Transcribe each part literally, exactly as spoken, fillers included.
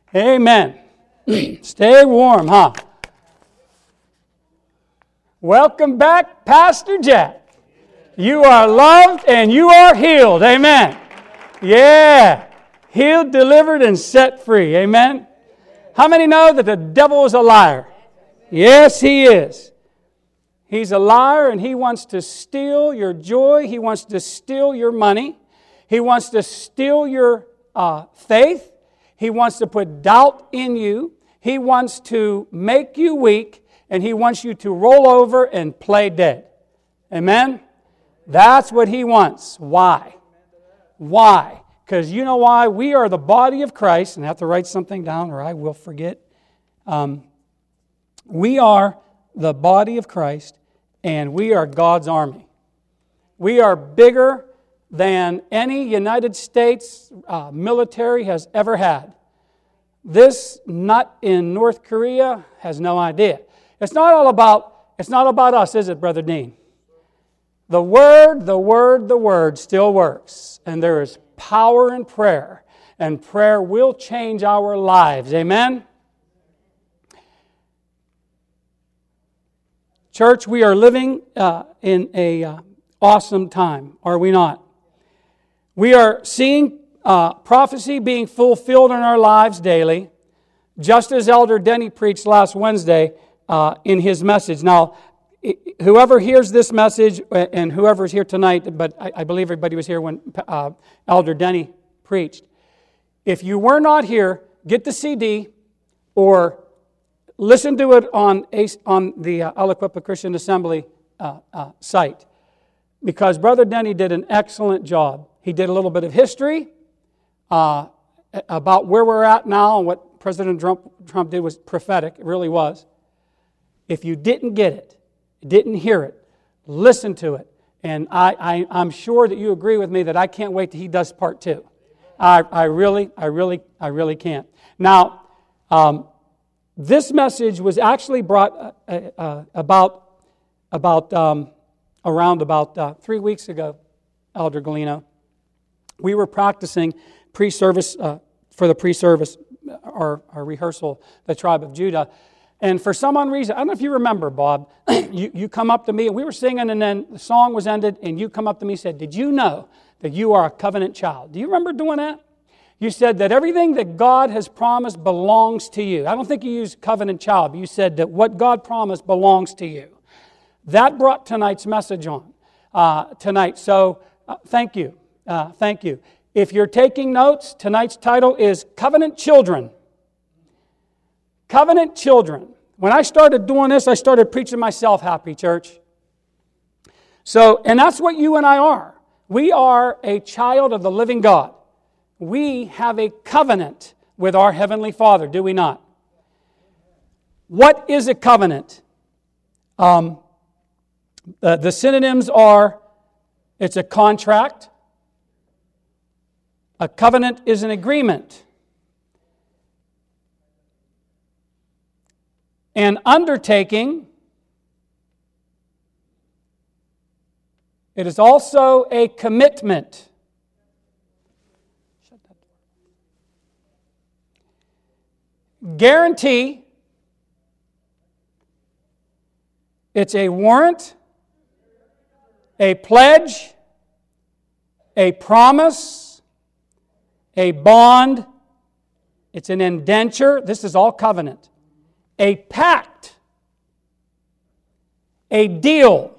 Amen. Stay warm, huh? Welcome back, Pastor Jack. You are loved and you are healed. Amen. Yeah. Healed, delivered, and set free. Amen. How many know that the devil is a liar? Yes, he is. He's a liar, and he wants to steal your joy. He wants to steal your money. He wants to steal your uh, faith. He wants to put doubt in you. He wants to make you weak, and he wants you to roll over and play dead. Amen? That's what he wants. Why? Why? Because you know why? We are the body of Christ, and I have to write something down or I will forget. Um, we are the body of Christ, and we are God's army. We are bigger than any United States uh, military has ever had. This nut in North Korea has no idea. It's not all about, it's not about us, is it, Brother Dean? The Word, the Word, the Word still works. And there is power in prayer. And prayer will change our lives. Amen? Church, we are living uh, in a uh, awesome time, are we not? We are seeing uh, prophecy being fulfilled in our lives daily, just as Elder Denny preached last Wednesday uh, in his message. Now, whoever hears this message, and whoever's here tonight, but I, I believe everybody was here when uh, Elder Denny preached. If you were not here, get the C D or listen to it on, on the uh, Aliquippa Christian Assembly uh, uh, site, because Brother Denny did an excellent job. He did a little bit of history uh, about where we're at now, and what President Trump, Trump did was prophetic. It really was. If you didn't get it, didn't hear it, listen to it. And I, I, I'm sure that you agree with me that I can't wait till he does part two. I, I really, I really, I really can't. Now, um, this message was actually brought uh, uh, about, about um, around about uh, three weeks ago, Elder Galino. We were practicing pre-service, uh, for the pre-service, our, our rehearsal, the Tribe of Judah. And for some unknown reason, I don't know if you remember, Bob, you, you come up to me, and we were singing, and then the song was ended, and you come up to me and said, did you know that you are a covenant child? Do you remember doing that? You said that everything that God has promised belongs to you. I don't think you used covenant child, but you said that what God promised belongs to you. That brought tonight's message on uh, tonight. So uh, thank you. Uh, thank you. If you're taking notes, tonight's title is Covenant Children. Covenant Children. When I started doing this, I started preaching myself happy, church. So, and that's what you and I are. We are a child of the living God. We have a covenant with our Heavenly Father, do we not? What is a covenant? Um, the, the synonyms are, it's a contract. A covenant is an agreement. An undertaking. It is also a commitment. Guarantee. It's a warrant, a pledge, a promise, a bond. It's an indenture. This is all covenant. A pact, a deal,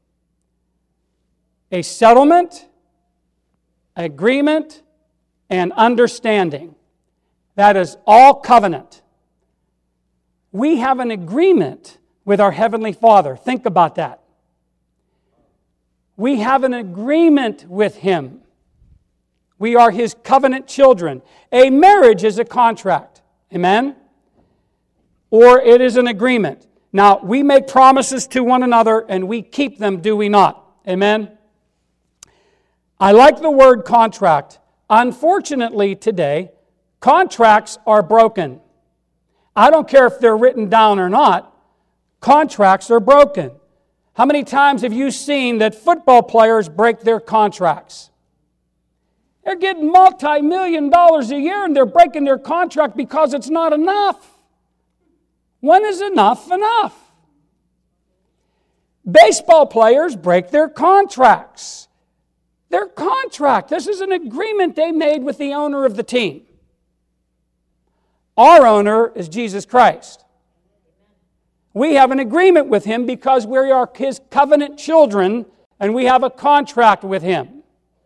a settlement, agreement, and understanding. That is all covenant. We have an agreement with our Heavenly Father. Think about that. We have an agreement with Him. We are His covenant children. A marriage is a contract. Amen? Or it is an agreement. Now, we make promises to one another and we keep them, do we not? Amen? I like the word contract. Unfortunately, today, contracts are broken. I don't care if they're written down or not. Contracts are broken. How many times have you seen that football players break their contracts? They're getting multi-million dollars a year and they're breaking their contract because it's not enough. When is enough enough? Baseball players break their contracts. Their contract. This is an agreement they made with the owner of the team. Our owner is Jesus Christ. We have an agreement with Him because we are His covenant children and we have a contract with Him.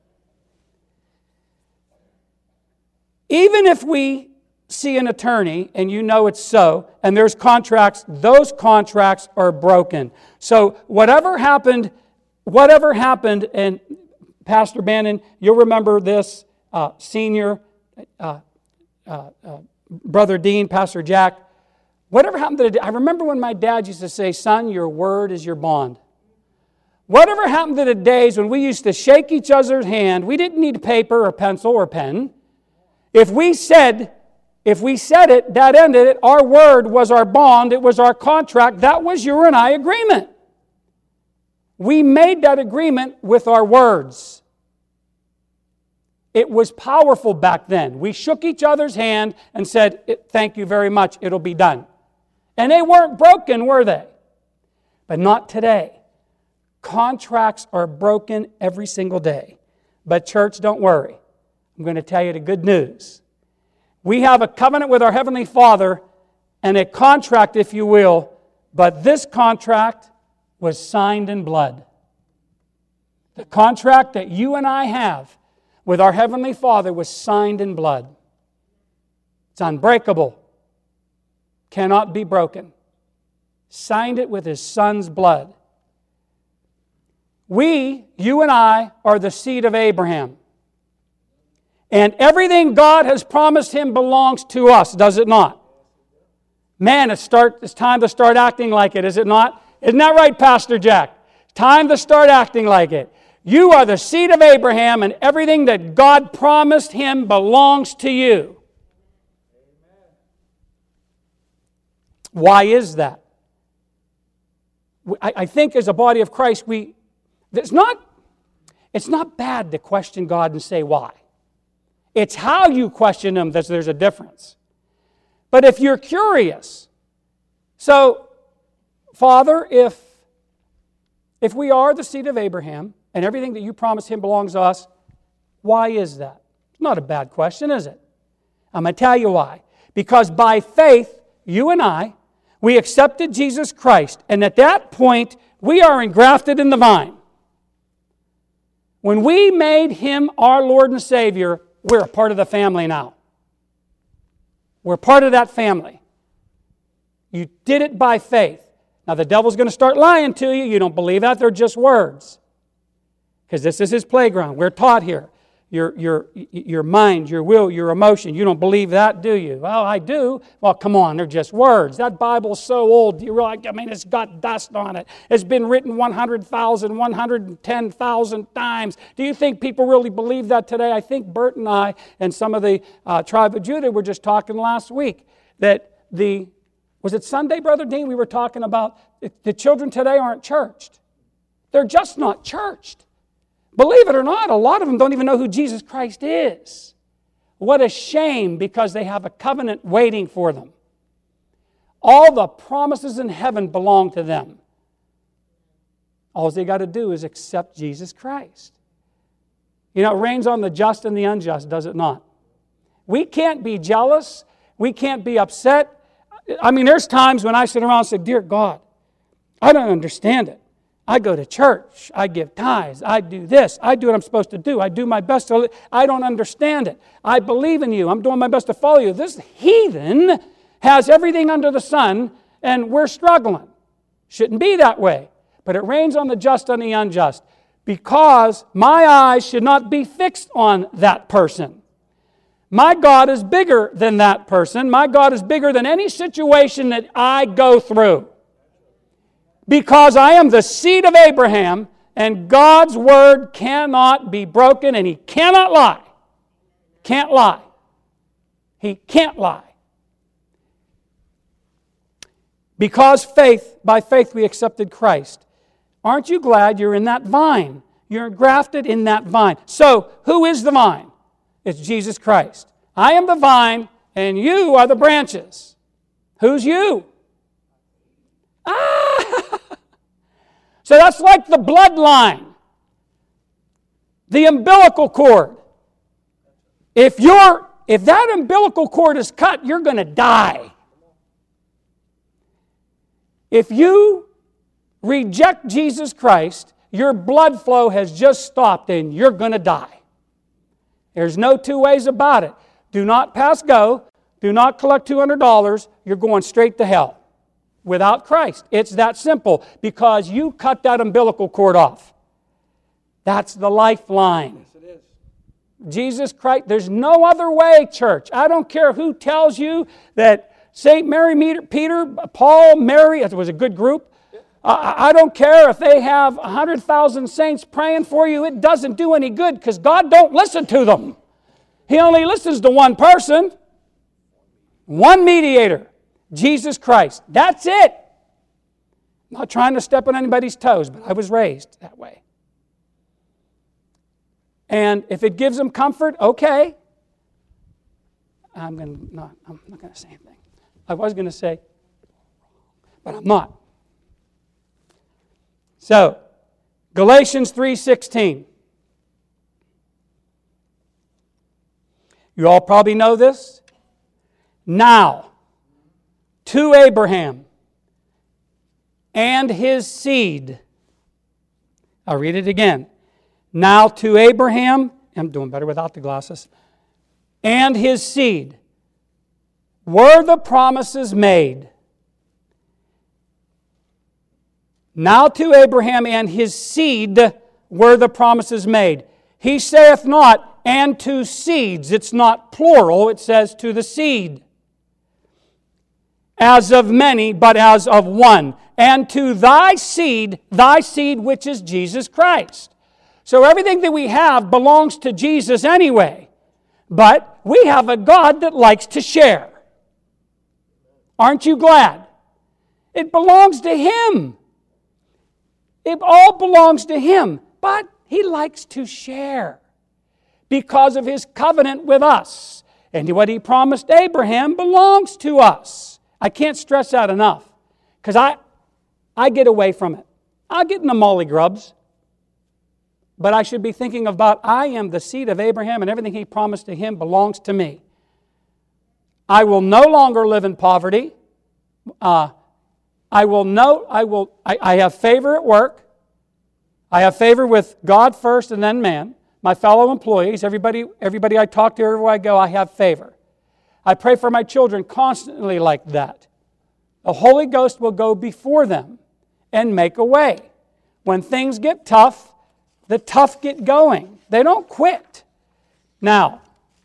Even if we see an attorney and you know it's so, and there's contracts, those contracts are broken. So whatever happened, whatever happened, and Pastor Bannon, you'll remember this, uh, senior, uh, uh, uh, Brother Dean, Pastor Jack, whatever happened to the, I remember when my dad used to say, son, your word is your bond. Whatever happened to the days when we used to shake each other's hand, we didn't need paper or pencil or pen. If we said, if we said it, that ended it. Our word was our bond. It was our contract. That was your and I agreement. We made that agreement with our words. It was powerful back then. We shook each other's hand and said, thank you very much, it'll be done. And they weren't broken, were they? But not today. Contracts are broken every single day. But church, don't worry. I'm going to tell you the good news. We have a covenant with our Heavenly Father and a contract, if you will, but this contract was signed in blood. The contract that you and I have with our Heavenly Father was signed in blood. It's unbreakable. Cannot be broken. Signed it with His Son's blood. We, you and I, are the seed of Abraham. And everything God has promised him belongs to us, does it not? Man, it's, start, it's time to start acting like it, is it not? Isn't that right, Pastor Jack? Time to start acting like it. You are the seed of Abraham, and everything that God promised him belongs to you. Why is that? I, I think as a body of Christ, we it's not, it's not bad to question God and say why. It's how you question Him that there's a difference. But if you're curious, so, Father, if, if we are the seed of Abraham and everything that you promised Him belongs to us, why is that? It's not a bad question, is it? I'm going to tell you why. Because by faith, you and I, we accepted Jesus Christ, and at that point, we are engrafted in the vine. When we made Him our Lord and Savior, we're a part of the family now. We're part of that family. You did it by faith. Now the devil's going to start lying to you. You don't believe that. They're just words. Because this is his playground. We're taught here. Your, your, your mind, your will, your emotion. You don't believe that, do you? Well, I do. Well, come on. They're just words. That Bible's so old. Do you realize, I mean, it's got dust on it. It's been written one hundred thousand, one hundred ten thousand times. Do you think people really believe that today? I think Bert and I and some of the uh, tribe of Judah were just talking last week that the, was it Sunday, Brother Dean? We were talking about the children today aren't churched. They're just not churched. Believe it or not, a lot of them don't even know who Jesus Christ is. What a shame, because they have a covenant waiting for them. All the promises in heaven belong to them. All they got to do is accept Jesus Christ. You know, it rains on the just and the unjust, does it not? We can't be jealous. We can't be upset. I mean, there's times when I sit around and say, dear God, I don't understand it. I go to church. I give tithes. I do this. I do what I'm supposed to do. I do my best to live. I don't understand it. I believe in you. I'm doing my best to follow you. This heathen has everything under the sun, and we're struggling. Shouldn't be that way. But it rains on the just and the unjust, because my eyes should not be fixed on that person. My God is bigger than that person. My God is bigger than any situation that I go through. Because I am the seed of Abraham, and God's word cannot be broken, and He cannot lie. Can't lie. He can't lie. Because faith, by faith we accepted Christ. Aren't you glad you're in that vine? You're grafted in that vine. So, who is the vine? It's Jesus Christ. I am the vine, and you are the branches. Who's you? Ah! So that's like the bloodline. The umbilical cord. If you're, if that umbilical cord is cut, you're going to die. If you reject Jesus Christ, your blood flow has just stopped and you're going to die. There's no two ways about it. Do not pass go. Do not collect two hundred dollars. You're going straight to hell without Christ. It's that simple because you cut that umbilical cord off. That's the lifeline. Yes, it is. Jesus Christ, there's no other way, church. I don't care who tells you that Saint Mary, Peter, Paul, Mary, it was a good group. I don't care if they have one hundred thousand saints praying for you. It doesn't do any good because God don't listen to them. He only listens to one person. One mediator. Jesus Christ. That's it. I'm not trying to step on anybody's toes, but I was raised that way. And if it gives them comfort, okay. I'm going to not, I'm not going to say anything. I was going to say, but I'm not. So, Galatians three sixteen. You all probably know this. Now, to Abraham and his seed. I'll read it again. Now to Abraham, I'm doing better without the glasses, and his seed were the promises made. Now to Abraham and his seed were the promises made. He saith not, and to seeds. It's not plural, it says to the seed. As of many, but as of one. And to thy seed, thy seed which is Jesus Christ. So everything that we have belongs to Jesus anyway. But we have a God that likes to share. Aren't you glad? It belongs to Him. It all belongs to Him. But He likes to share because of His covenant with us. And what He promised Abraham belongs to us. I can't stress that enough because I, I get away from it. I get in the molly grubs. But I should be thinking about, I am the seed of Abraham and everything He promised to him belongs to me. I will no longer live in poverty. Uh, I will know, I will, I, I have favor at work. I have favor with God first and then man. My fellow employees, everybody, everybody I talk to, everywhere I go, I have favor. I pray for my children constantly like that. The Holy Ghost will go before them and make a way. When things get tough, the tough get going. They don't quit. Now,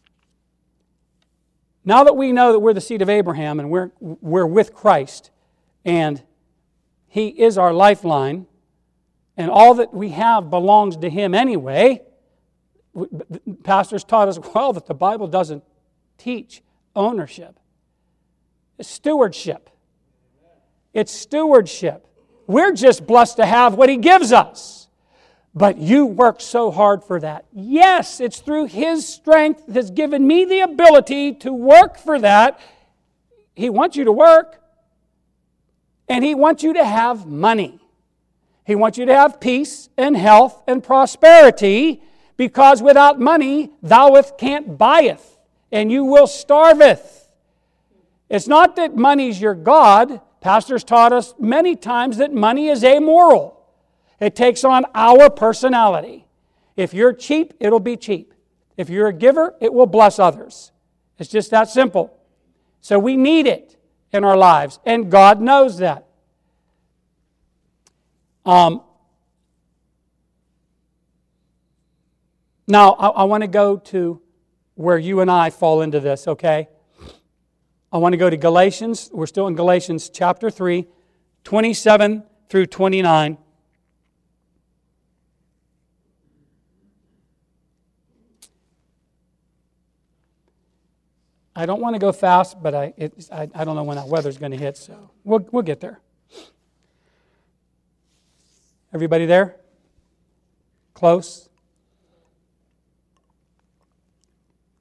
now that we know that we're the seed of Abraham and we're, we're with Christ and He is our lifeline and all that we have belongs to Him anyway, pastors taught us well that the Bible doesn't teach ownership. It's stewardship. It's stewardship. We're just blessed to have what He gives us. But you work so hard for that. Yes, it's through His strength that has given me the ability to work for that. He wants you to work. And He wants you to have money. He wants you to have peace and health and prosperity, because without money thou can't buyeth, and you will starveth. It's not that money's your God. Pastors taught us many times that money is amoral. It takes on our personality. If you're cheap, it'll be cheap. If you're a giver, it will bless others. It's just that simple. So we need it in our lives, and God knows that. Um, now, I, I want to go to where you and I fall into this, okay? I want to go to Galatians. We're still in Galatians chapter three, twenty-seven through twenty-nine. I don't want to go fast, but I, it, I, I don't know when that weather's going to hit, so we'll, we'll get there. Everybody there? Close?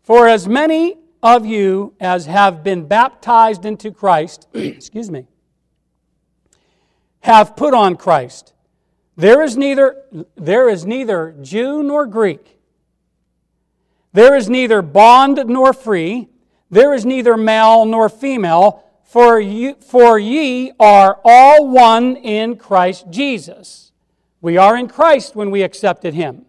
For as many of you as have been baptized into Christ, excuse me, have put on Christ. There is neither, there is neither Jew nor Greek. There is neither bond nor free. There is neither male nor female. For you, for ye are all one in Christ Jesus. We are in Christ when we accepted Him.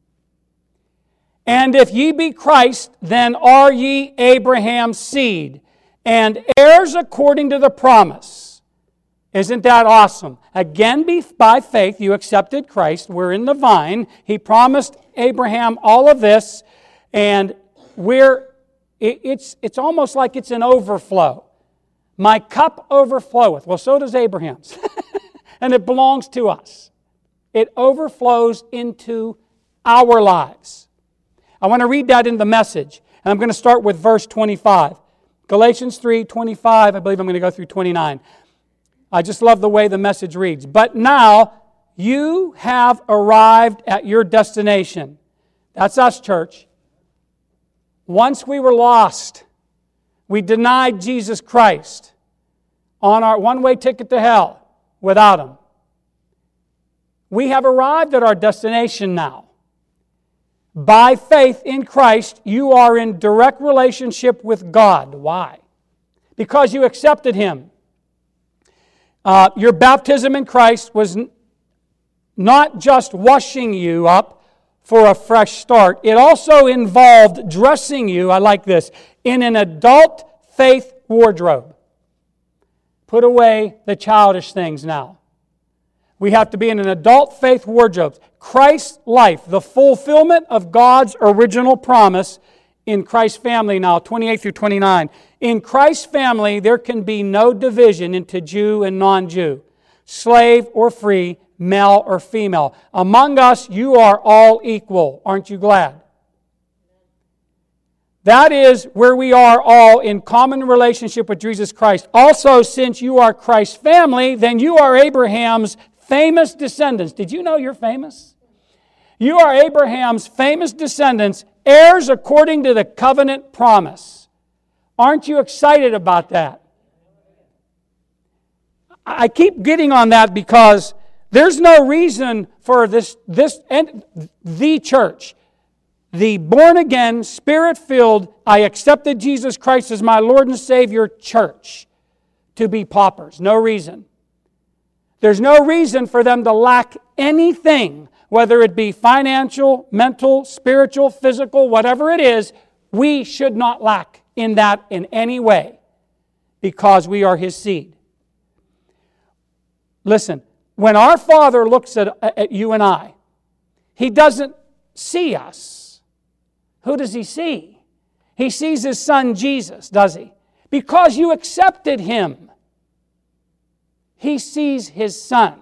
And if ye be Christ, then are ye Abraham's seed, and heirs according to the promise. Isn't that awesome? Again, by faith, you accepted Christ. We're in the vine. He promised Abraham all of this, and we're it's it's almost like it's an overflow. My cup overfloweth. Well, so does Abraham's. And it belongs to us. It overflows into our lives. I want to read that in the Message. And I'm going to start with verse twenty-five. Galatians three twenty-five. I believe I'm going to go through twenty-nine. I just love the way the Message reads. But now you have arrived at your destination. That's us, church. Once we were lost, we denied Jesus Christ on our one-way ticket to hell without Him. We have arrived at our destination now. By faith in Christ, you are in direct relationship with God. Why? Because you accepted Him. Uh, your baptism in Christ was n- not just washing you up for a fresh start. It also involved dressing you, I like this, in an adult faith wardrobe. Put away the childish things now. We have to be in an adult faith wardrobe. Christ's life, the fulfillment of God's original promise in Christ's family now, twenty-eight through twenty-nine. In Christ's family, there can be no division into Jew and non-Jew, slave or free, male or female. Among us, you are all equal. Aren't you glad? That is where we are all in common relationship with Jesus Christ. Also, since you are Christ's family, then you are Abraham's famous descendants. Did you know you're famous? You are Abraham's famous descendants, heirs according to the covenant promise. Aren't you excited about that? I keep getting on that because there's no reason for this, this and the church, the born-again, Spirit-filled, I accepted Jesus Christ as my Lord and Savior church, to be paupers. No reason. There's no reason for them to lack anything, whether it be financial, mental, spiritual, physical, whatever it is. We should not lack in that in any way because we are His seed. Listen, when our Father looks at, at you and I, He doesn't see us. Who does He see? He sees His Son Jesus, does He? Because you accepted Him. He sees His Son.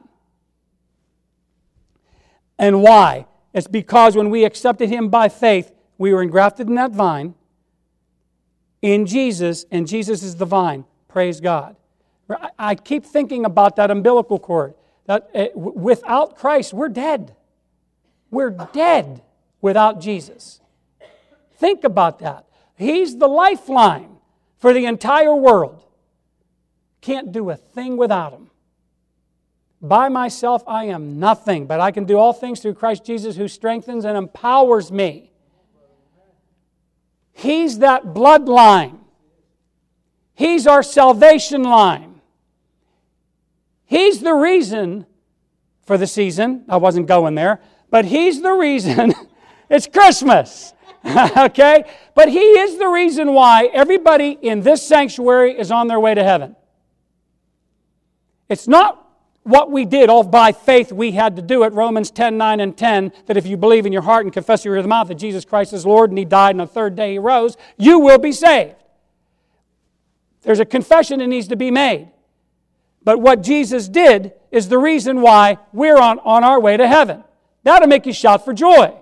And why? It's because when we accepted Him by faith, we were engrafted in that vine, in Jesus, and Jesus is the vine. Praise God. I keep thinking about that umbilical cord. That without Christ, we're dead. We're dead without Jesus. Think about that. He's the lifeline for the entire world. Can't do a thing without Him. By myself, I am nothing, but I can do all things through Christ Jesus who strengthens and empowers me. He's that bloodline. He's our salvation line. He's the reason for the season. I wasn't going there, but He's the reason. It's Christmas. Okay? But He is the reason why everybody in this sanctuary is on their way to heaven. It's not what we did, all by faith we had to do it. Romans ten, nine and ten, that if you believe in your heart and confess with your mouth that Jesus Christ is Lord and He died and on the third day He rose, you will be saved. There's a confession that needs to be made. But what Jesus did is the reason why we're on, on our way to heaven. That'll make you shout for joy.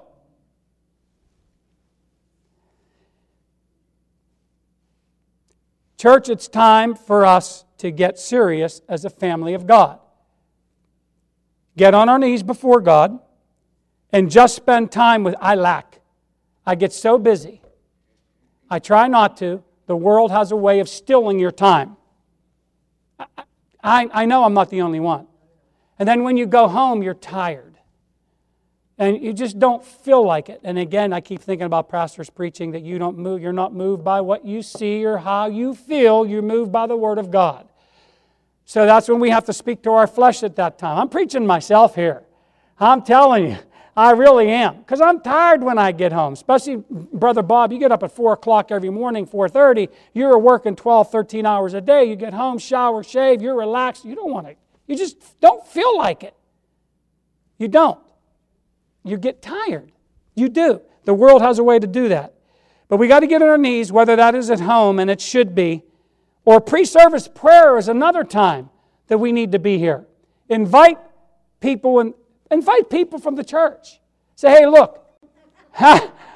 Church, it's time for us to get serious as a family of God. Get on our knees before God and just spend time with, I lack. I get so busy. I try not to. The world has a way of stealing your time. I, I, I know I'm not the only one. And then when you go home, you're tired. And you just don't feel like it. And again, I keep thinking about pastors preaching that you don't move, you're not moved by what you see or how you feel. You're moved by the Word of God. So that's when we have to speak to our flesh at that time. I'm preaching myself here. I'm telling you, I really am. Because I'm tired when I get home. Especially, Brother Bob, you get up at four o'clock every morning, four thirty. You're working twelve, thirteen hours a day. You get home, shower, shave, you're relaxed. You don't want to, you just don't feel like it. You don't. You get tired. You do. The world has a way to do that. But we got to get on our knees, whether that is at home, and it should be, or pre-service prayer is another time that we need to be here. Invite people and invite people from the church. Say, hey, look. I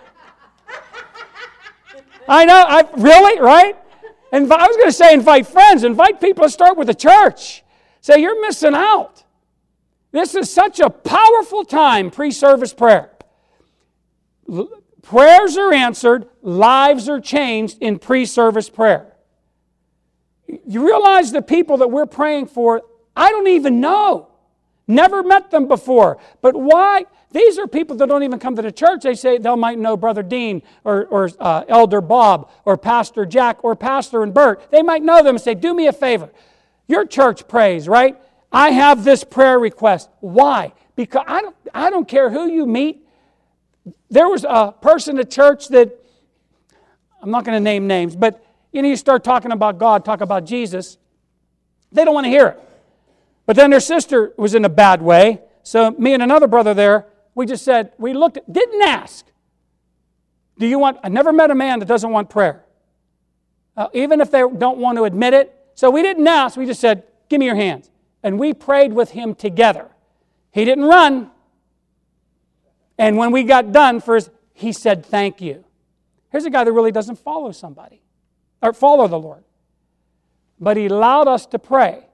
know, I really, right? And I was going to say invite friends. Invite people to start with the church. Say, you're missing out. This is such a powerful time, pre-service prayer. L- prayers are answered, lives are changed in pre-service prayer. You realize the people that we're praying for, I don't even know. Never met them before. But why? These are people that don't even come to the church. They say they might know Brother Dean or, or uh, Elder Bob or Pastor Jack or Pastor and Bert. They might know them and say, do me a favor. Your church prays, right? I have this prayer request. Why? Because I don't, I don't care who you meet. There was a person at church that, I'm not going to name names, but you know, you start talking about God, talk about Jesus, they don't want to hear it. But then their sister was in a bad way, so me and another brother there, we just said, we looked at, didn't ask. Do you want, I never met a man that doesn't want prayer. Uh, even if they don't want to admit it. So we didn't ask, we just said, give me your hands. And we prayed with him together. He didn't run. And when we got done, first, he said, thank you. Here's a guy that really doesn't follow somebody, or follow the Lord. But he allowed us to pray.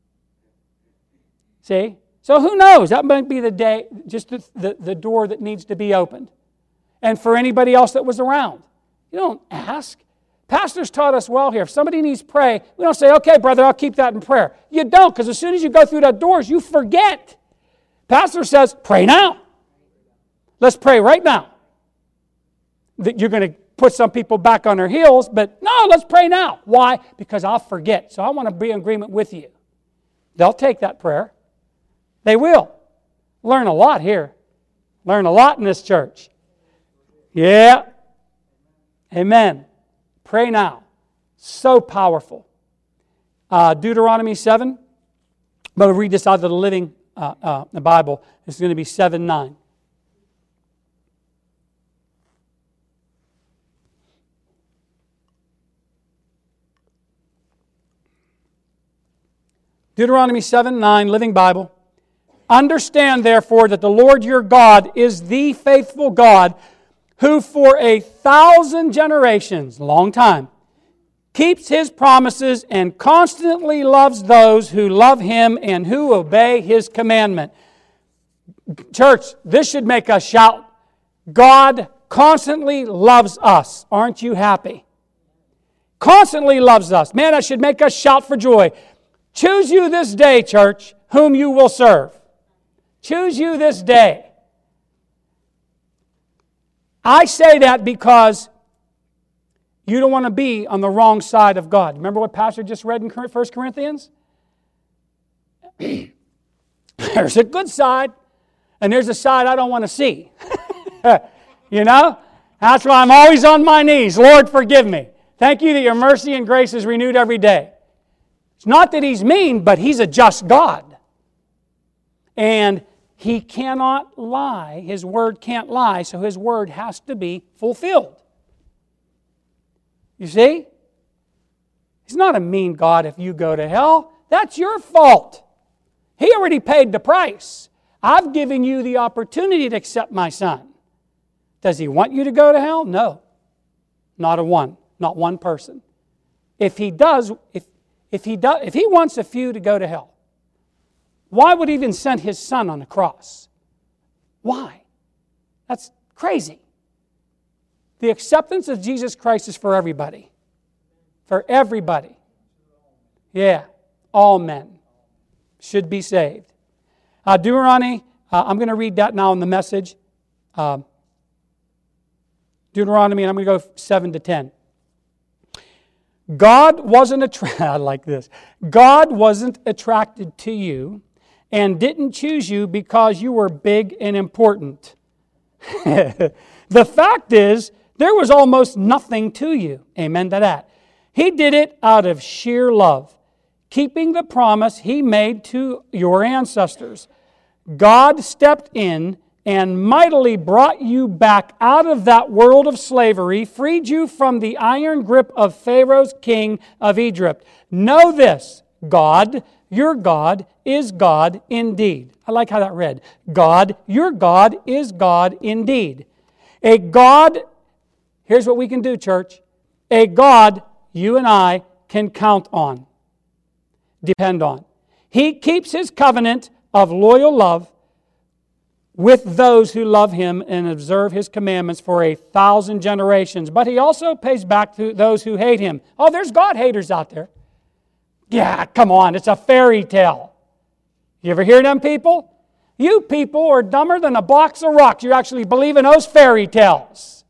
See? So who knows? That might be the day, just the, the, the door that needs to be opened. And for anybody else that was around. You don't ask. Pastors taught us well here. If somebody needs pray, we don't say, okay, brother, I'll keep that in prayer. You don't, because as soon as you go through that doors, you forget. Pastor says, pray now. Let's pray right now. That you're going to put some people back on their heels, but no, let's pray now. Why? Because I'll forget. So I want to be in agreement with you. They'll take that prayer. They will. Learn a lot here. Learn a lot in this church. Yeah. Amen. Pray now. So powerful. Uh, Deuteronomy seven. I'm going to read this out of the Living uh, uh, the Bible. It's going to be seven nine. Deuteronomy seven nine, Living Bible. Understand, therefore, that the Lord your God is the faithful God who for a thousand generations, long time, keeps His promises and constantly loves those who love Him and who obey His commandment. Church, this should make us shout. God constantly loves us. Aren't you happy? Constantly loves us. Man, that should make us shout for joy. Choose you this day, church, whom you will serve. Choose you this day. I say that because you don't want to be on the wrong side of God. Remember what Pastor just read in First Corinthians? There's a good side, and there's a side I don't want to see. You know? That's why I'm always on my knees. Lord, forgive me. Thank you that your mercy and grace is renewed every day. It's not that He's mean, but He's a just God. And He cannot lie. His Word can't lie, so His Word has to be fulfilled. You see? He's not a mean God if you go to hell. That's your fault. He already paid the price. I've given you the opportunity to accept my Son. Does He want you to go to hell? No. Not a one. Not one person. If He does, if If he, does, if he wants a few to go to hell, why would He even send His Son on the cross? Why? That's crazy. The acceptance of Jesus Christ is for everybody. For everybody. Yeah, all men should be saved. Uh, Deuteronomy, uh, I'm going to read that now in the Message. Um, Deuteronomy, and I'm going to go seven to ten. God wasn't attracted, I like this. God wasn't attracted to you and didn't choose you because you were big and important. The fact is, there was almost nothing to you. Amen to that. He did it out of sheer love, keeping the promise He made to your ancestors. God stepped in and mightily brought you back out of that world of slavery, freed you from the iron grip of Pharaoh's king of Egypt. Know this, God, your God, is God indeed. I like how that read. God, your God, is God indeed. A God, here's what we can do, church. A God you and I can count on, depend on. He keeps His covenant of loyal love with those who love Him and observe His commandments for a thousand generations. But He also pays back to those who hate Him. Oh, there's God haters out there. Yeah, come on, it's a fairy tale. You ever hear them people? You people are dumber than a box of rocks. You actually believe in those fairy tales.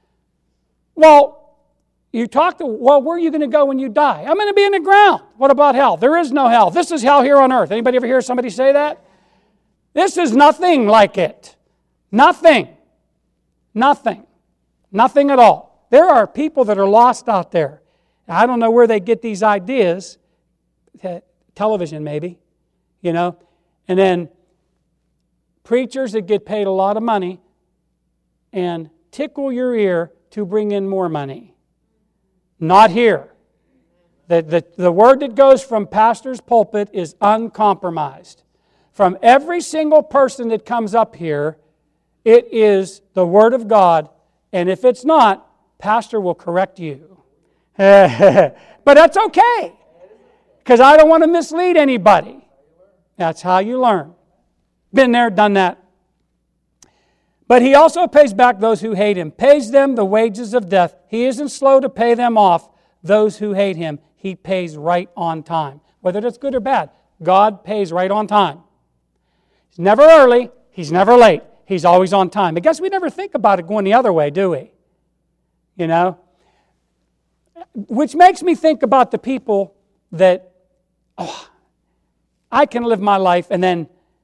Well, you talk to, well, where are you going to go when you die? I'm going to be in the ground. What about hell? There is no hell. This is hell here on earth. Anybody ever hear somebody say that? This is nothing like it. Nothing. Nothing. Nothing at all. There are people that are lost out there. I don't know where they get these ideas. Television, maybe. You know? And then preachers that get paid a lot of money and tickle your ear to bring in more money. Not here. The, the, the word that goes from pastor's pulpit is uncompromised. From every single person that comes up here, it is the Word of God. And if it's not, pastor will correct you. But that's okay. Because I don't want to mislead anybody. That's how you learn. Been there, done that. But He also pays back those who hate Him. Pays them the wages of death. He isn't slow to pay them off, those who hate Him. He pays right on time. Whether that's good or bad, God pays right on time. He's never early. He's never late. He's always on time. I guess we never think about it going the other way, do we? You know? Which makes me think about the people that, oh, I can live my life and then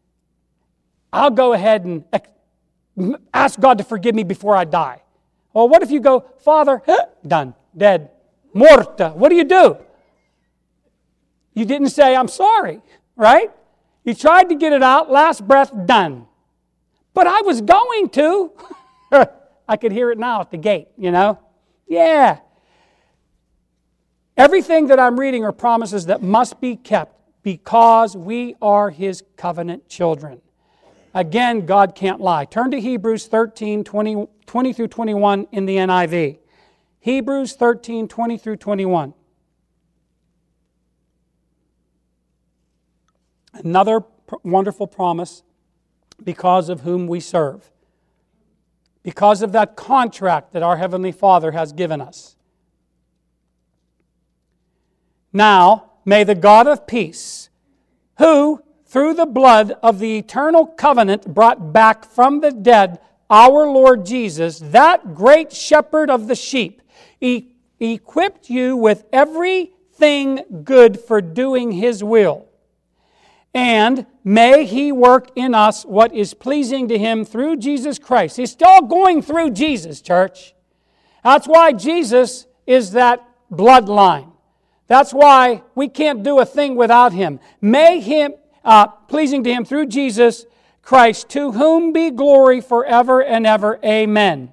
I'll go ahead and ask God to forgive me before I die. Well, what if you go, Father, done, dead, morta. What do you do? You didn't say, I'm sorry, right? You tried to get it out, last breath, done. But I was going to. I could hear it now at the gate, you know? Yeah. Everything that I'm reading are promises that must be kept because we are His covenant children. Again, God can't lie. Turn to Hebrews thirteen, twenty, twenty through twenty-one in the N I V. Hebrews thirteen, twenty through twenty-one. Another pr- wonderful promise because of whom we serve. Because of that contract that our Heavenly Father has given us. Now, may the God of peace, who, through the blood of the eternal covenant, brought back from the dead our Lord Jesus, that great shepherd of the sheep, e- equipped you with everything good for doing His will. And may He work in us what is pleasing to Him through Jesus Christ. He's still going through Jesus, church. That's why Jesus is that bloodline. That's why we can't do a thing without Him. May Him, uh, pleasing to Him through Jesus Christ, to whom be glory forever and ever. Amen.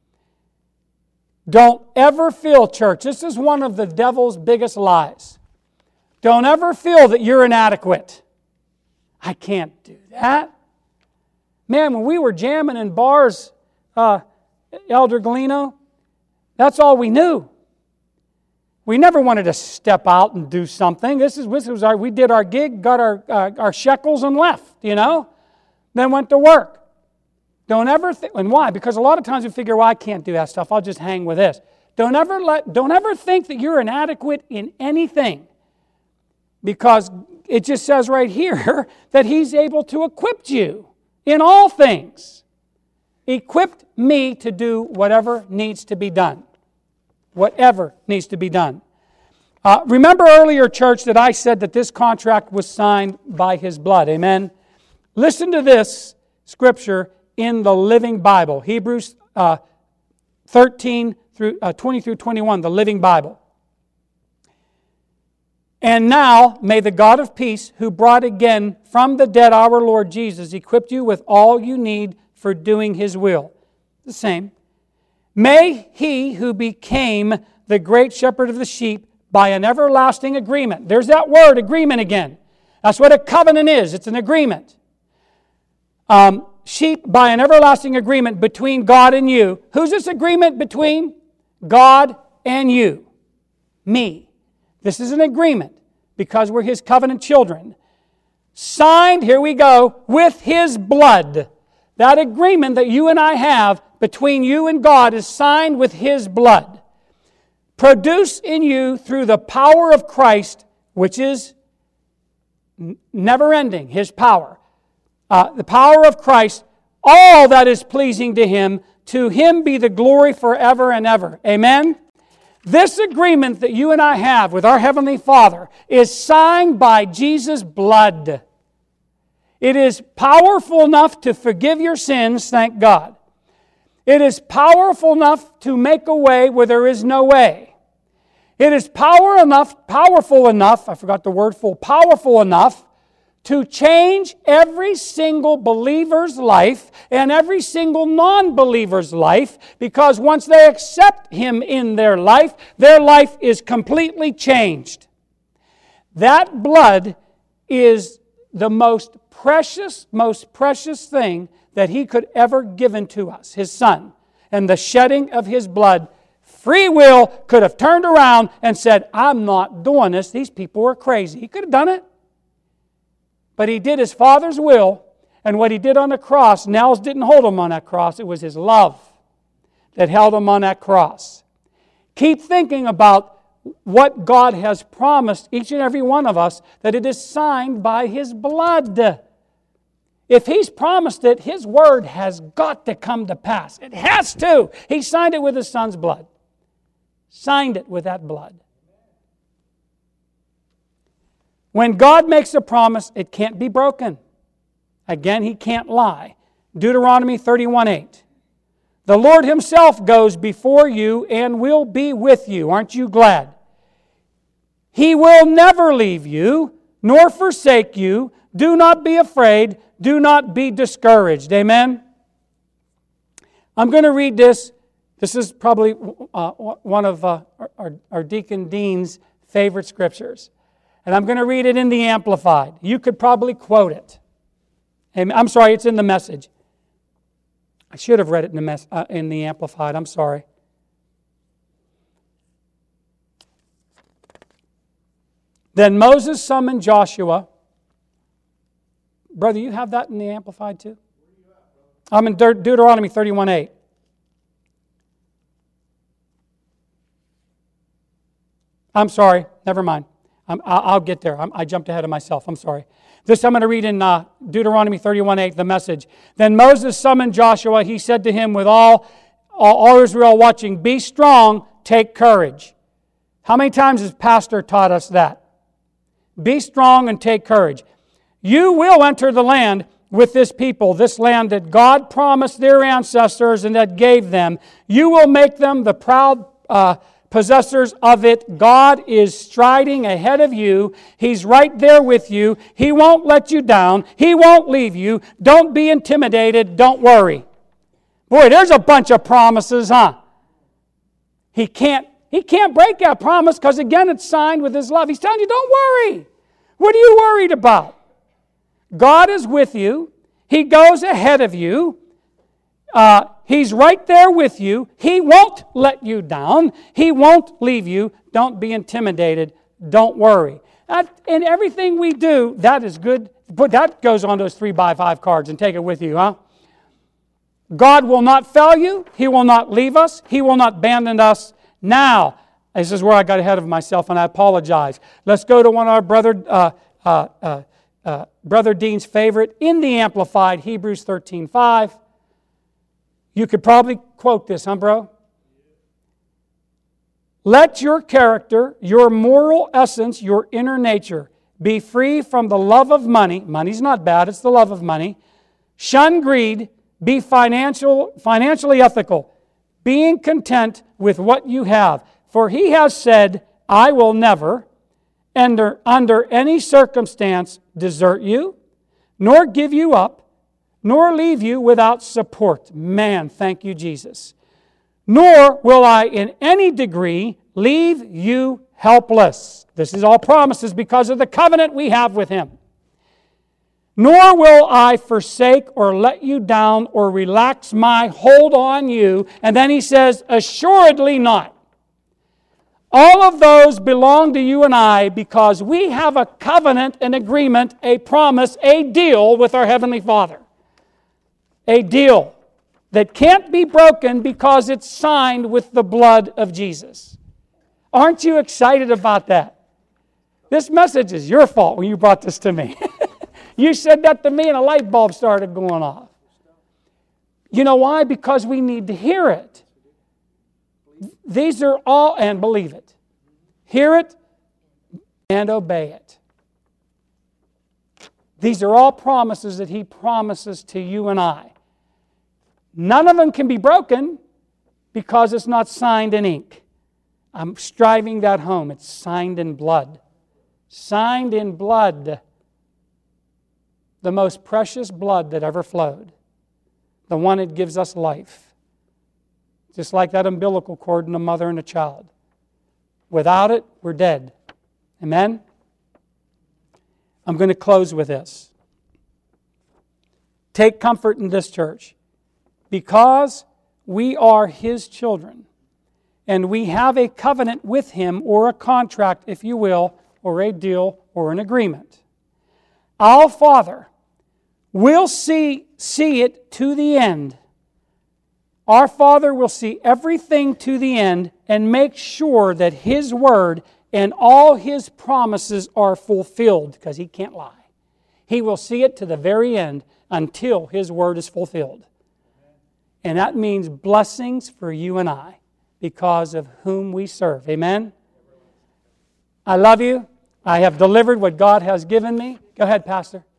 Don't ever feel, church, this is one of the devil's biggest lies. Don't ever feel that you're inadequate. I can't do that. Man, when we were jamming in bars, uh, Elder Galeno, that's all we knew. We never wanted to step out and do something. This is this was our. We did our gig, got our uh, our shekels, and left. You know, then went to work. Don't ever think, and why? Because a lot of times we figure, well, I can't do that stuff. I'll just hang with this. Don't ever let, don't ever think that you're inadequate in anything. Because it just says right here that He's able to equip you in all things. Equipped me to do whatever needs to be done. Whatever needs to be done. Uh, remember earlier, church, that I said that this contract was signed by His blood. Amen? Listen to this scripture in the Living Bible. Hebrews uh, thirteen through uh, twenty through twenty-one, the Living Bible. And now may the God of peace, who brought again from the dead our Lord Jesus, equip you with all you need for doing His will. The same. May He who became the great shepherd of the sheep by an everlasting agreement. There's that word, agreement again. That's what a covenant is. It's an agreement. Um, sheep by an everlasting agreement between God and you. Who's this agreement between? God and you. Me. This is an agreement because we're His covenant children. Signed, here we go, with His blood. That agreement that you and I have between you and God is signed with His blood. Produced in you through the power of Christ, which is never ending, His power. Uh, the power of Christ, all that is pleasing to Him, to Him be the glory forever and ever. Amen? This agreement that you and I have with our Heavenly Father is signed by Jesus' blood. It is powerful enough to forgive your sins, thank God. It is powerful enough to make a way where there is no way. It is power enough, powerful enough, I forgot the word full, powerful enough to change every single believer's life and every single non-believer's life, because once they accept Him in their life, their life is completely changed. That blood is the most precious, most precious thing that He could ever given to us, His Son. And the shedding of His blood, free will could have turned around and said, I'm not doing this. These people are crazy. He could have done it. But He did His Father's will, and what He did on the cross, nails didn't hold Him on that cross. It was His love that held Him on that cross. Keep thinking about what God has promised each and every one of us, that it is signed by His blood. If He's promised it, His word has got to come to pass. It has to. He signed it with His Son's blood. Signed it with that blood. When God makes a promise, it can't be broken. Again, He can't lie. Deuteronomy thirty-one eight. The Lord Himself goes before you and will be with you. Aren't you glad? He will never leave you, nor forsake you. Do not be afraid. Do not be discouraged. Amen? I'm going to read this. This is probably uh, one of uh, our, our Deacon Dean's favorite scriptures. And I'm going to read it in the Amplified. You could probably quote it. Amen. I'm sorry, it's in the Message. I should have read it in the, mess, uh, in the Amplified. I'm sorry. Then Moses summoned Joshua. Brother, you have that in the Amplified too? I'm in De- Deuteronomy thirty-one eight. I'm sorry. Never mind. I'm, I'll get there. I'm, I jumped ahead of myself. I'm sorry. This I'm going to read in uh, Deuteronomy thirty-one eight, the Message. Then Moses summoned Joshua. He said to him with all, all, all Israel watching, be strong, take courage. How many times has Pastor taught us that? Be strong and take courage. You will enter the land with this people, this land that God promised their ancestors and that gave them. You will make them the proud uh, possessors of it. God is striding ahead of you. He's right there with you. He won't let you down. He won't leave you. Don't be intimidated. Don't worry. Boy, there's a bunch of promises, huh? He can't, he can't break that promise because, again, it's signed with His love. He's telling you, don't worry. What are you worried about? God is with you. He goes ahead of you. Uh, he's right there with you. He won't let you down. He won't leave you. Don't be intimidated. Don't worry. That, in everything we do, that is good. But that goes on those three by five cards and take it with you, huh? God will not fail you. He will not leave us. He will not abandon us. Now, this is where I got ahead of myself, and I apologize. Let's go to one of our brother, uh, uh, uh, uh, Brother Dean's favorite in the Amplified, Hebrews thirteen five. You could probably quote this, huh, bro? Let your character, your moral essence, your inner nature be free from the love of money. Money's not bad, it's the love of money. Shun greed. Be financial, financially ethical, being content with what you have. For He has said, I will never, under, under any circumstance, desert you, nor give you up, nor leave you without support. Man, thank you, Jesus. Nor will I in any degree leave you helpless. This is all promises because of the covenant we have with Him. Nor will I forsake or let you down or relax my hold on you. And then he says, assuredly not. All of those belong to you and I because we have a covenant, an agreement, a promise, a deal with our Heavenly Father. A deal that can't be broken because it's signed with the blood of Jesus. Aren't you excited about that? This message is your fault when you brought this to me. You said that to me and a light bulb started going off. You know why? Because we need to hear it. These are all, and believe it. Hear it and obey it. These are all promises that He promises to you and I. None of them can be broken because it's not signed in ink. I'm striving that home. It's signed in blood. Signed in blood. The most precious blood that ever flowed. The one that gives us life. Just like that umbilical cord in a mother and a child. Without it, we're dead. Amen? I'm going to close with this. Take comfort in this, church. Because we are His children, and we have a covenant with Him, or a contract, if you will, or a deal, or an agreement. Our Father will see, see it to the end. Our Father will see everything to the end and make sure that His Word and all His promises are fulfilled, because He can't lie. He will see it to the very end until His Word is fulfilled. And that means blessings for you and I because of whom we serve. Amen? I love you. I have delivered what God has given me. Go ahead, Pastor.